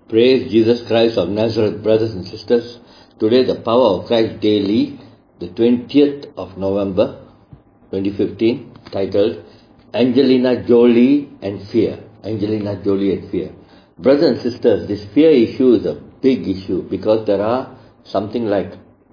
Praise Jesus Christ of Nazareth, brothers and sisters. Today, the Power of Christ Daily, the 20th of November 2015, titled Angelina Jolie and Fear. Angelina Jolie and Fear. Brothers and sisters, this fear issue is a big issue because there are something like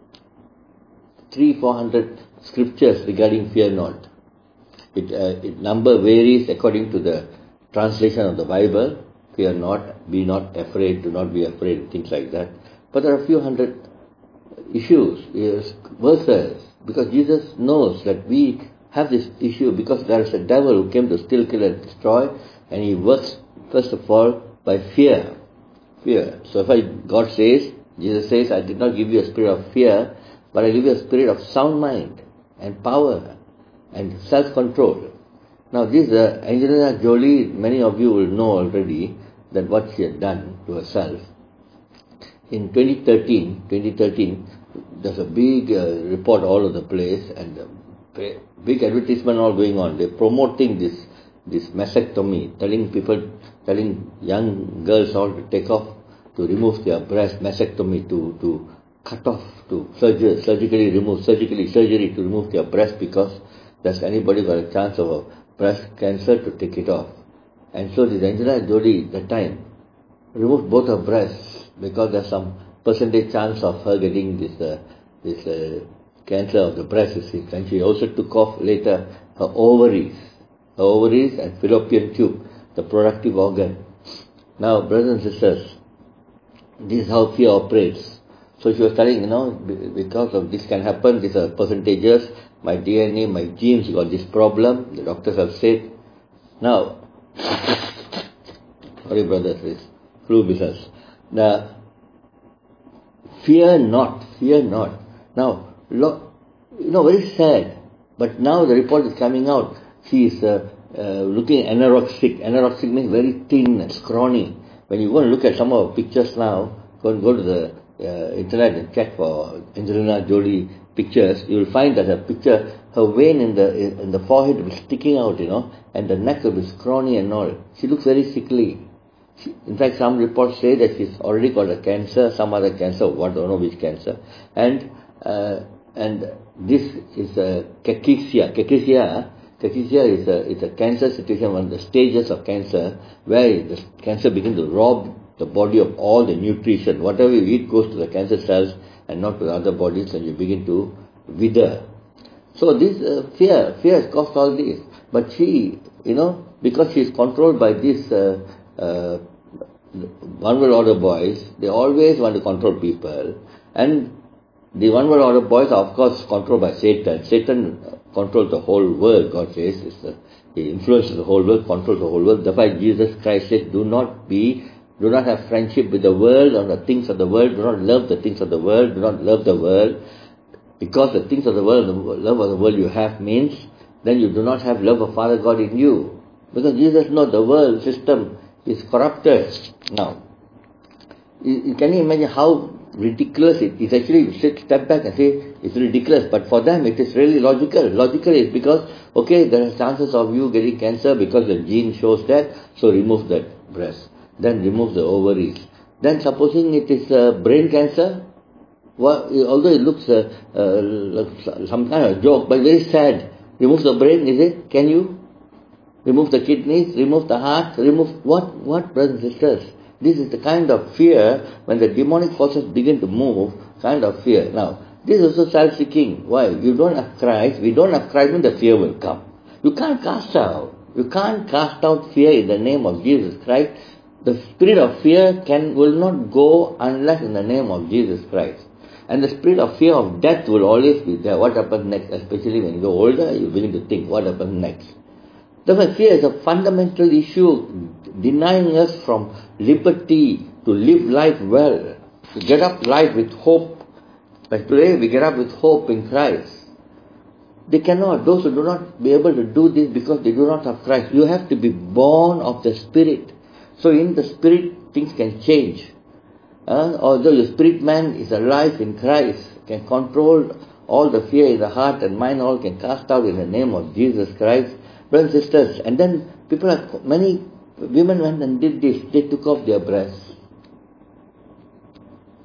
300-400 scriptures regarding fear not. It number varies according to the translation of the Bible. Fear not, be not afraid, do not be afraid, things like that. But there are a few hundred issues, verses, because Jesus knows that we have this issue because there is a devil who came to steal, kill and destroy, and he works first of all by fear. Fear. So God says, Jesus says, I did not give you a spirit of fear, but I give you a spirit of sound mind and power and self-control. Now this Angelina Jolie, many of you will know already that what she had done to herself. In 2013, there's a big report all over the place and big advertisement all going on. They're promoting this mastectomy, telling young girls all to take off, to remove their breast, mastectomy, to cut off, to surgery to remove their breast because does anybody got a chance of a breast cancer to take it off. And so this Angelina Jolie, that time, removed both her breasts because there's some percentage chance of her getting this cancer of the breast, you see. And she also took off later her ovaries and fallopian tube, the productive organ. Now, brothers and sisters, this is how fear operates. So she was telling, because of this can happen, these are percentages, my DNA, my genes got this problem, the doctors have said. Now, sorry brothers, this flu business. Now, fear not. Now, very sad, but now the report is coming out. She is looking anorexic. Anorexic means very thin and scrawny. When you go and look at some of her pictures now, go to the internet and check for Angelina Jolie pictures, you will find that her vein in the forehead will be sticking out, and the neck will be scrawny and all. She looks very sickly. In fact, some reports say that she's already got a cancer, some other cancer, don't know which cancer, and this is cachexia. Cachexia is a cancer situation, one of the stages of cancer where the cancer begins to rob the body of all the nutrition. Whatever you eat goes to the cancer cells and not to the other bodies, and you begin to wither. So this fear has caused all this. But she, because she is controlled by this one world order boys, they always want to control people. And the one world order boys are of course controlled by Satan. Satan controls the whole world, God says. He influences the whole world, controls the whole world. That's why Jesus Christ says, do not have friendship with the world or the things of the world. Do not love the things of the world. Do not love the world. Because the things of the world, the love of the world you have means, then you do not have love of Father God in you. Because Jesus knows the world system is corrupted. Now, can you imagine how ridiculous it is? Actually, step back and say, it's ridiculous. But for them, it is really logical. Logical is because, there are chances of you getting cancer because the gene shows that, so remove that breast. Then remove the ovaries. Then supposing it is brain cancer, although it looks like some kind of joke, but very sad. Remove the brain, is it? Can you? Remove the kidneys, remove the heart, remove what, brothers and sisters? This is the kind of fear, when the demonic forces begin to move, kind of fear. Now, this is also self-seeking. Why? You don't have Christ, we don't have Christ, then the fear will come. You can't cast out fear in the name of Jesus Christ. The spirit of fear will not go unless in the name of Jesus Christ. And the spirit of fear of death will always be there. What happens next? Especially when you go older, you begin to think, what happens next? Therefore, fear is a fundamental issue, denying us from liberty to live life well, to get up life with hope. But today we get up with hope in Christ. They cannot. Those who do not be able to do this because they do not have Christ. You have to be born of the Spirit. So in the Spirit, things can change. Although your spirit man is alive in Christ, can control all the fear in the heart and mind, all can cast out in the name of Jesus Christ. Brothers and sisters, and then many women went and did this. They took off their breasts.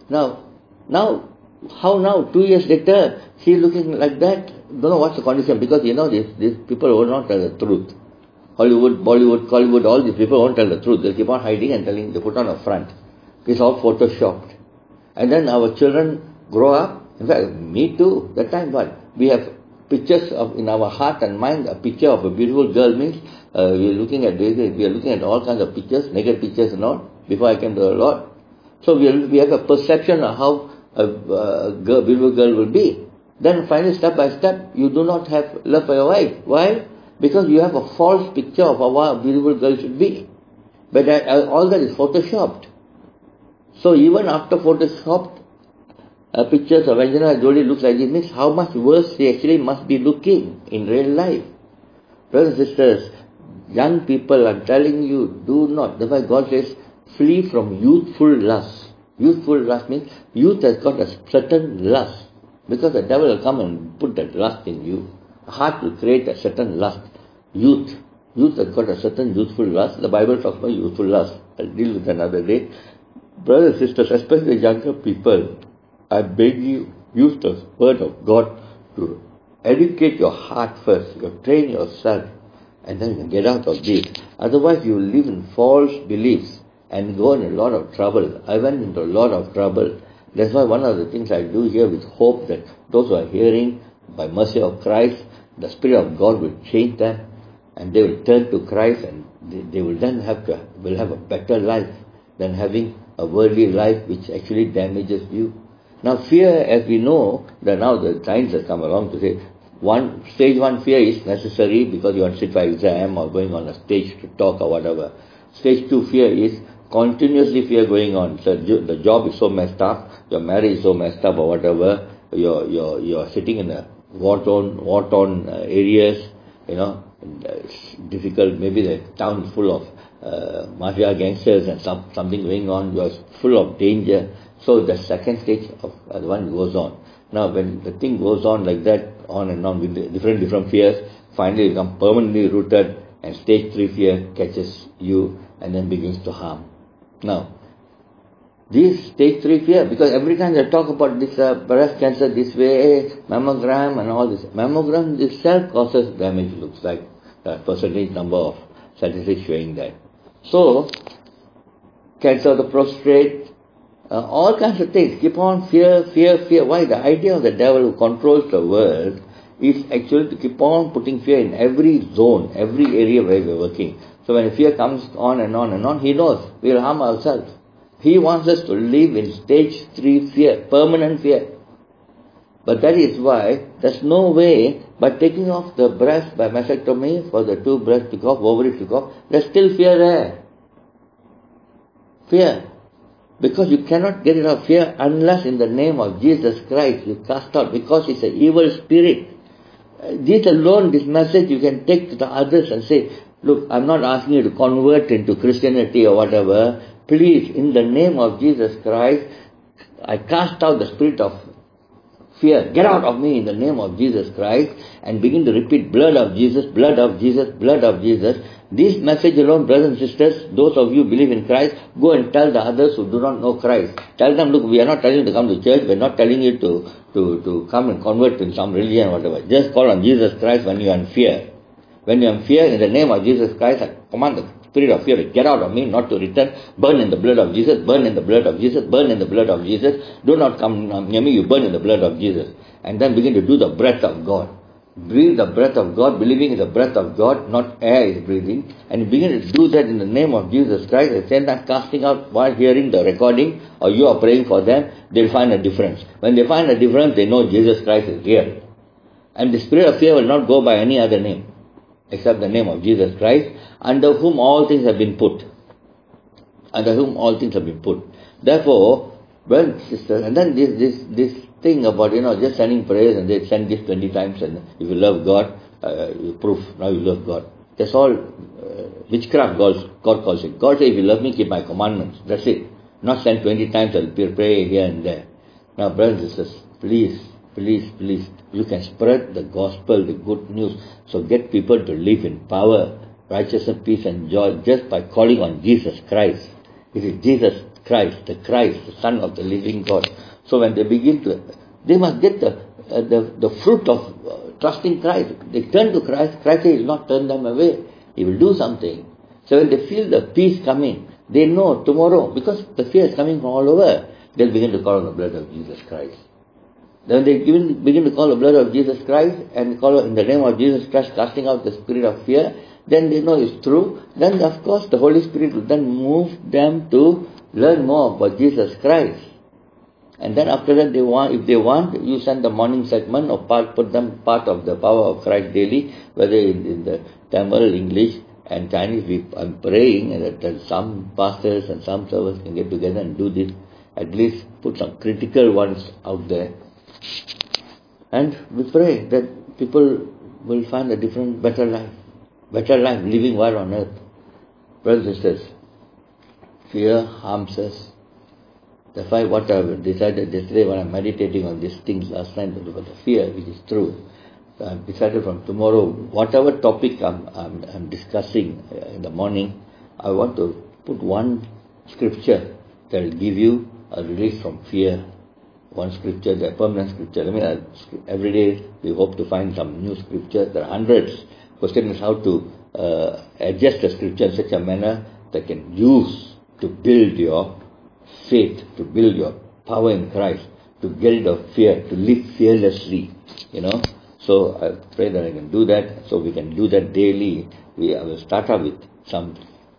Now, how now? 2 years later, she's looking like that. Don't know what's the condition, because these people will not tell the truth. Hollywood, Bollywood, all these people won't tell the truth. They keep on hiding and telling, they put on a front. It's all photoshopped. And then our children grow up. In fact, me too. That time, but we have pictures in our heart and mind. A picture of a beautiful girl means we are looking at all kinds of pictures, naked pictures and all. Before I came to the Lord, so we have a perception of how a beautiful girl will be. Then finally, step by step, you do not have love for your wife. Why? Because you have a false picture of how a beautiful girl should be. But all that is photoshopped. So even after photoshopped pictures of Angelina Jolie looks like this, means how much worse she actually must be looking in real life. Brothers and sisters, young people, I'm telling you, do not. That's why God says, flee from youthful lust. Youthful lust means youth has got a certain lust. Because the devil will come and put that lust in you. The heart will create a certain lust. Youth has got a certain youthful lust. The Bible talks about youthful lust. I'll deal with another day. Brothers and sisters, especially younger people, I beg you, use the word of God to educate your heart first. You train yourself, and then you can get out of this. Otherwise, you will live in false beliefs and go in a lot of trouble. I went into a lot of trouble. That's why one of the things I do here with hope that those who are hearing, by mercy of Christ, the Spirit of God will change them, and they will turn to Christ, and they will then have a better life than having a worldly life which actually damages you. Now fear, as we know, that now the science has come along to say, stage 1 fear is necessary because you want to sit for exam or going on a stage to talk or whatever. Stage 2 fear is continuously fear going on. So the job is so messed up, your marriage is so messed up or whatever, you're sitting in a war-torn areas, it's difficult. Maybe the town is full of mafia gangsters and something going on. You're full of danger. So the second stage of the one goes on. Now when the thing goes on like that, on and on with different fears, finally you become permanently rooted, and stage 3 fear catches you and then begins to harm. Now, this stage 3 fear, because every time they talk about this breast cancer this way, mammogram and all this, mammogram itself causes damage, looks like a percentage number of statistics showing that. So, cancer of the prostate, all kinds of things. Keep on fear. Why? The idea of the devil who controls the world is actually to keep on putting fear in every zone, every area where we're working. So when fear comes on and on and on, he knows we'll harm ourselves. He wants us to live in stage 3 fear, permanent fear. But that is why there's no way, by taking off the breast by mastectomy, for the 2 breasts took off, ovaries took off, there's still fear there. Fear. Because you cannot get rid of fear unless in the name of Jesus Christ you cast out, because it's an evil spirit. This alone, this message you can take to the others and say, look, I'm not asking you to convert into Christianity or whatever. Please, in the name of Jesus Christ, I cast out the spirit of fear. Get out of me in the name of Jesus Christ, and begin to repeat, blood of Jesus, blood of Jesus, blood of Jesus. This message alone, brothers and sisters, those of you who believe in Christ, go and tell the others who do not know Christ. Tell them, look, we are not telling you to come to church, we are not telling you to come and convert in some religion or whatever. Just call on Jesus Christ when you are in fear. When you are in fear, in the name of Jesus Christ, I command the spirit of fear to get out of me, not to return. Burn in the blood of Jesus, burn in the blood of Jesus, burn in the blood of Jesus. Do not come near me, you burn in the blood of Jesus. And then begin to do the breath of God. Breathe the breath of God, believing in the breath of God, not air is breathing. And you begin to do that in the name of Jesus Christ. At the same time, casting out while hearing the recording, or you are praying for them, they'll find a difference. When they find a difference, they know Jesus Christ is real. And the spirit of fear will not go by any other name, except the name of Jesus Christ, under whom all things have been put. Under whom all things have been put. Therefore, well, sisters, and then this thing about, just sending prayers, and they send this 20 times, and if you love God, you proof, now you love God. That's all witchcraft God calls it. God says, if you love me, keep my commandments. That's it. Not send 20 times and pray here and there. Now, brothers and sisters, please, you can spread the gospel, the good news. So get people to live in power, righteousness, peace and joy just by calling on Jesus Christ. It is Jesus Christ, the Son of the living God. So when they begin to, they must get the fruit of trusting Christ. They turn to Christ. Christ will not turn them away. He will do something. So when they feel the peace coming, they know tomorrow, because the fear is coming from all over, they'll begin to call on the blood of Jesus Christ. Then they begin to call the blood of Jesus Christ and call in the name of Jesus Christ, casting out the spirit of fear. Then they know it's true. Then of course the Holy Spirit will then move them to learn more about Jesus Christ. And then after that, if they want, you send the morning segment or put them part of the Power of Christ daily, whether in the Tamil, English and Chinese. I'm praying that some pastors and some servants can get together and do this. At least put some critical ones out there. And we pray that people will find a different, better life living while on earth. Brothers and sisters, fear harms us. That's why what I've decided yesterday when I'm meditating on these things last night about the fear, which is true. So I've decided from tomorrow, whatever topic I'm discussing in the morning, I want to put one scripture that will give you a release from fear. One scripture, the permanent scripture. Every day we hope to find some new scriptures. There are hundreds. The question is how to adjust the scripture in such a manner that can use to build your faith, to build your power in Christ, to get rid of fear, to live fearlessly, So I pray that I can do that. So we can do that daily. I will start up with some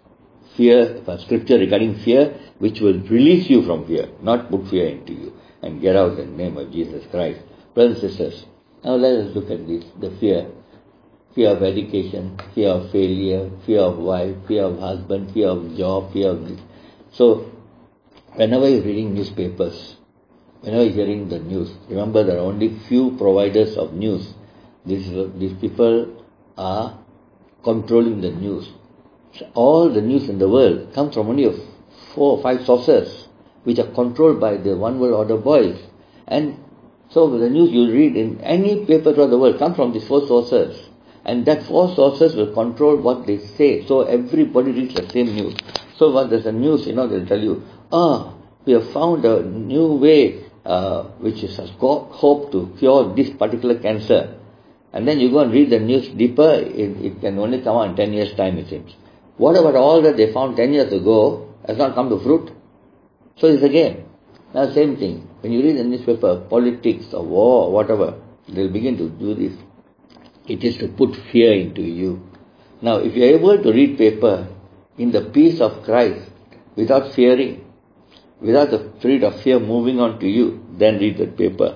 scripture regarding fear, which will release you from fear, not put fear into you, and get out in the name of Jesus Christ. Brothers and sisters, now let us look at this, the fear. Fear of education, fear of failure, fear of wife, fear of husband, fear of job, fear of this. So, whenever you're reading newspapers, whenever you're hearing the news, remember there are only few providers of news. These people are controlling the news. So all the news in the world comes from only 4 or 5 sources, which are controlled by the One World Order boys. And so the news you read in any paper throughout the world comes from these 4 sources. And that 4 sources will control what they say. So everybody reads the same news. So when there's a news, they'll tell you, we have found a new way which has got hope to cure this particular cancer. And then you go and read the news deeper, it can only come out in 10 years' time, it seems. What about all that they found 10 years ago has not come to fruit? So it's a game. Now same thing. When you read the newspaper, politics or war or whatever, they'll begin to do this. It is to put fear into you. Now if you're able to read paper in the peace of Christ without fearing, without the spirit of fear moving on to you, then read the paper.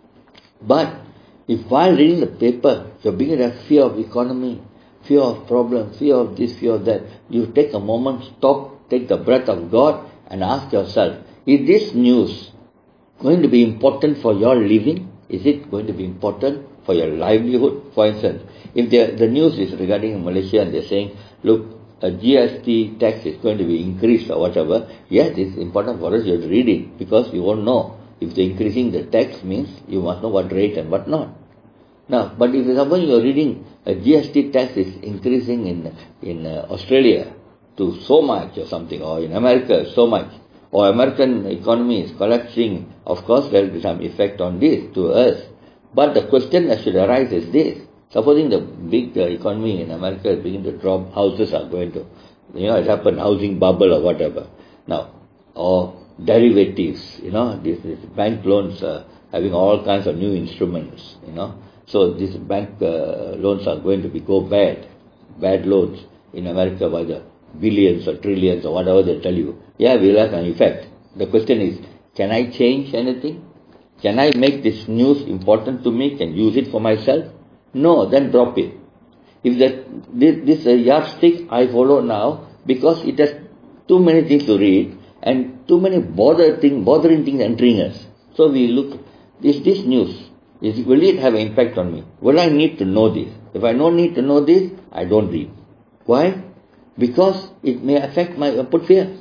But if while reading the paper, you're beginning to have fear of economy, fear of problems, fear of this, fear of that, you take a moment, stop, take the breath of God and ask yourself, is this news going to be important for your living? Is it going to be important for your livelihood? For instance, if the news is regarding Malaysia and they're saying, look, a GST tax is going to be increased or whatever, yes, it's important for us, you have to read it, because you won't know. If they're increasing the tax means you must know what rate and what not. Now, but if suppose you're reading a GST tax is increasing in Australia to so much or something, or in America so much, or American economy is collapsing, of course there will be some effect on this to us. But the question that should arise is this. Supposing the big economy in America is beginning to drop, houses are going to, it happened, housing bubble or whatever. Now, or derivatives, these bank loans are having all kinds of new instruments, So these bank loans are going to go bad loans in America by the billions or trillions or whatever they tell you. Yeah, we'll have an effect. The question is, can I change anything? Can I make this news important to me? Can use it for myself? No, then drop it. If this yardstick I follow now, because it has too many things to read and too many bothering things entering us. So we look, is this news? Will it have an impact on me? Will I need to know this? If I don't need to know this, I don't read. Why? Because it may affect put fear.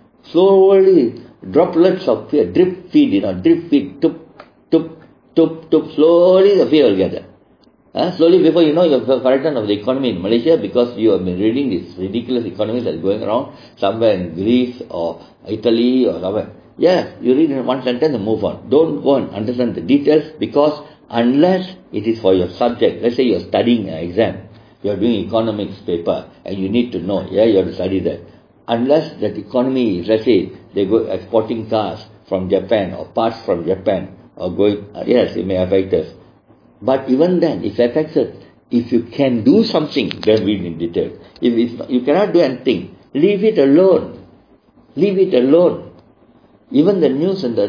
Slowly, droplets of fear, drip feed, tup, tup, tup, tup, slowly the fear will gather. Slowly before you know, you have corrected of the economy in Malaysia because you have been reading this ridiculous economy that's going around somewhere in Greece or Italy or somewhere. Yeah, you read in one sentence and move on. Don't go and understand the details because unless it is for your subject, let's say you're studying an exam, you're doing economics paper and you need to know, you have to study that. Unless that economy is, let's say, they go exporting cars from Japan or parts from Japan or going, yes, it may affect us. But even then, if affected, if you can do something, then read in detail. If you cannot do anything, leave it alone. Leave it alone. Even the news in the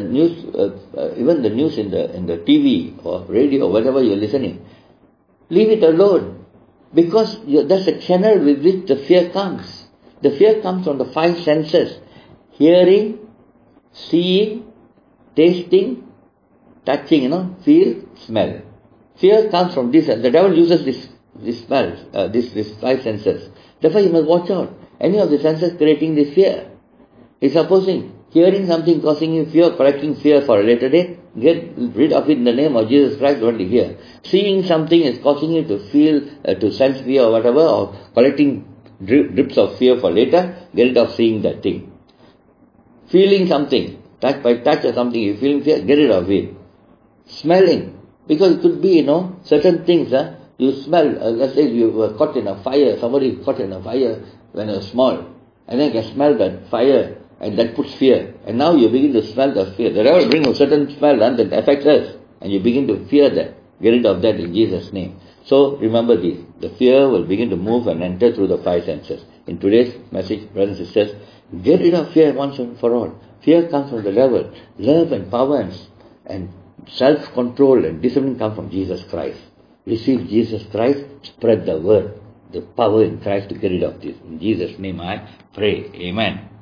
TV or radio, whatever you're listening, leave it alone. Because that's the channel with which the fear comes. The fear comes from the 5 senses. Hearing, seeing, tasting, touching, feel, smell. Fear comes from this. The devil uses this smell, these 5 senses. Therefore you must watch out. Any of the senses creating this fear. Is supposing hearing something causing you fear, correcting fear for a later date, get rid of it in the name of Jesus Christ, only here. Seeing something is causing you to feel, to sense fear or whatever, or collecting drips of fear for later, get rid of seeing that thing. Feeling something, by touch or something, you feel fear, get rid of it. Smelling, because it could be, certain things, you smell, let's say you were caught in a fire, somebody caught in a fire when you were small, and then you can smell that fire, and that puts fear. And now you begin to smell the fear. The devil brings a certain smell that affects us. And you begin to fear that. Get rid of that in Jesus' name. So remember this. The fear will begin to move and enter through the 5 senses. In today's message, brothers and sisters, get rid of fear once and for all. Fear comes from the devil. Love and power and self-control and discipline come from Jesus Christ. Receive Jesus Christ. Spread the word. The power in Christ to get rid of this. In Jesus' name I pray. Amen.